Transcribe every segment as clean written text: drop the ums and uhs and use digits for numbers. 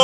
up.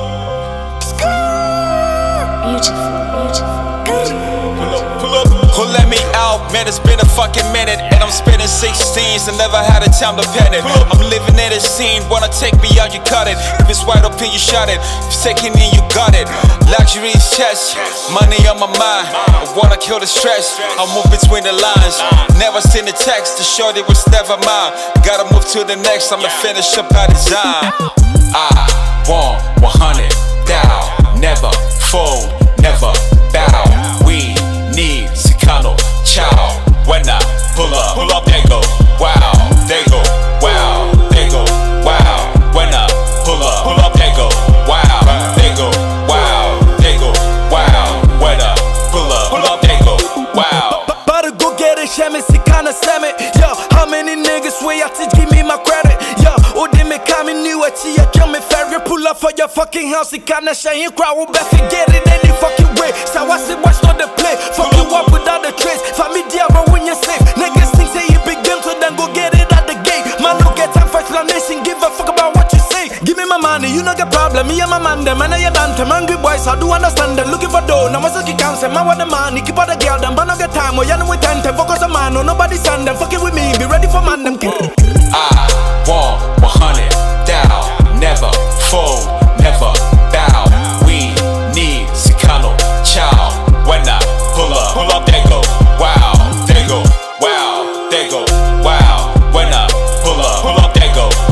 Beautiful, beautiful, beautiful. Pull up. Who let me out? Man, it's been a fucking minute, and I'm spinning 16s and never had a time to pen it. I'm living in a scene, wanna take me out, you cut it. If it's wide open, you shut it. If it's taking in, you got it. Luxury's chest, money on my mind. I wanna kill the stress, I move between the lines. Never seen a text to show it was never mine. Gotta move to the next, I'ma finish up by design. I want 100 down, never fold, never bow. We need Sikano, chow. When I pull up, they go, wow, they go, wow, they go, wow. When I pull up, they go, wow, they go, wow, they go, wow. When I pull up, they go, wow. Better go get it, Shaman, Sikana, Sammy. Yo, how many niggas way out to give me my credit? Yo, oh, they make coming new at you, come and ferry, pull up for your fucking house, Sikana, Shane, crowd, will bet forget it any fucking way. So I said, watch not the play, fuck you up without the trace. Family diablo when you're safe. Niggas think say you big game, so then go get it at the gate. Man, no get time for explanation, give a fuck about what you say. Give me my money, you know get problem, me and my man, them, and I done them. Angry boys, I do understand them, looking for dough. Now, I say, cancel, man, what the money, keep all the girl, them, but no get time, or you know we tend to focus on man, no nobody send them, fucking with me, be ready for man, them. I want 100 down, never fold, never bow. We need Sikano, chow. When I pull up, they go, wow, they go, wow, they go, wow. When I pull up, they go.